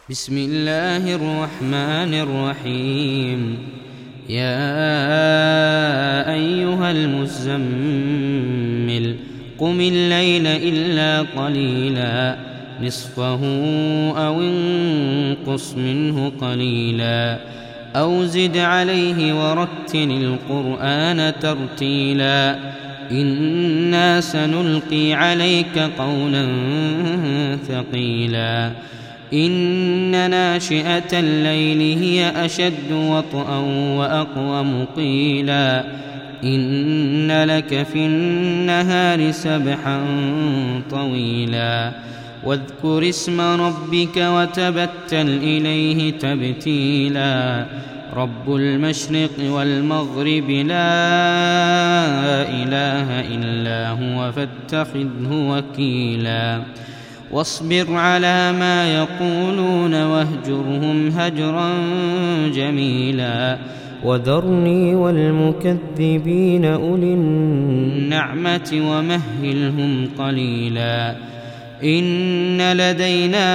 بسم الله الرحمن الرحيم. يا أيها المزمل قم الليل إلا قليلا نصفه أو انقص منه قليلا أو زد عليه ورتل القرآن ترتيلا إنا سنلقي عليك قولا ثقيلا إن ناشئة الليل هي أشد وطئا وأقوم قيلا إن لك في النهار سبحا طويلا واذكر اسم ربك وتبتل إليه تبتيلا رب المشرق والمغرب لا إله إلا هو فاتخذه وكيلا واصبر على ما يقولون واهجرهم هجرا جميلا وذرني والمكذبين أولي النعمة ومهلهم قليلا إن لدينا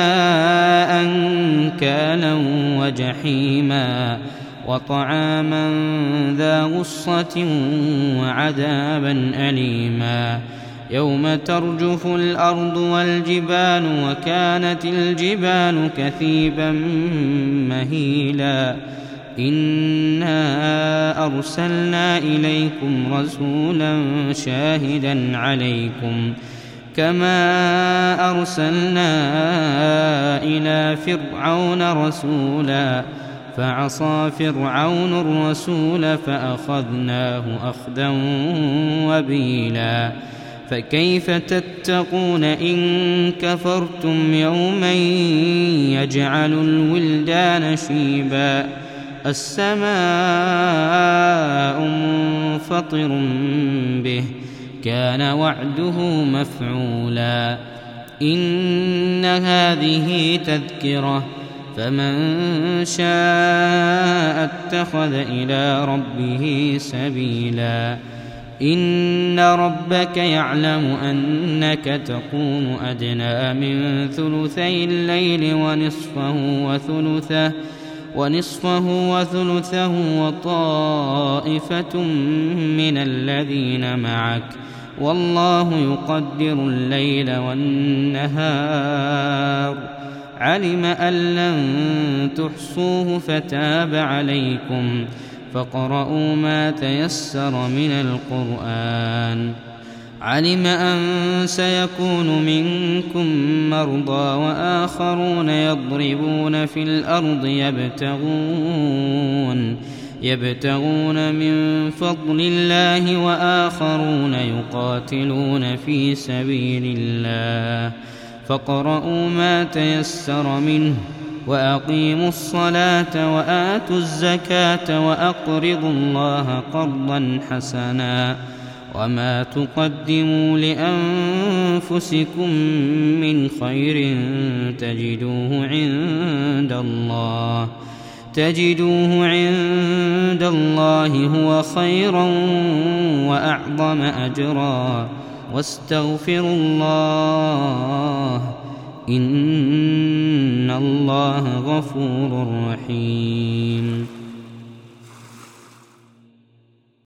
أنكالا وجحيما وطعاما ذا غصة وعذابا أليما يوم ترجف الأرض والجبال وكانت الجبال كثيبا مهيلا إنا أرسلنا إليكم رسولا شاهدا عليكم كما أرسلنا إلى فرعون رسولا فعصى فرعون الرسول فأخذناه أخذا وبيلا فكيف تتقون إن كفرتم يوما يجعل الولدان شيبا السماء منفطر به كان وعده مفعولا إن هذه تذكرة فمن شاء اتخذ إلى ربه سبيلا إن ربك يعلم أنك تقوم أدنى من ثلثي الليل ونصفه وثلثه وطائفة من الذين معك والله يقدر الليل والنهار علم أن لن تحصوه فتاب عليكم فاقرؤوا ما تيسر من القرآن علم أن سيكون منكم مرضى وآخرون يضربون في الأرض يبتغون من فضل الله وآخرون يقاتلون في سبيل الله فاقرؤوا ما تيسر منه وأقيموا الصلاة وآتوا الزكاة وأقرضوا الله قرضا حسنا وما تقدموا لأنفسكم من خير تجدوه عند الله هو خيرا وأعظم أجرا واستغفروا الله إن الله غفور رحيم.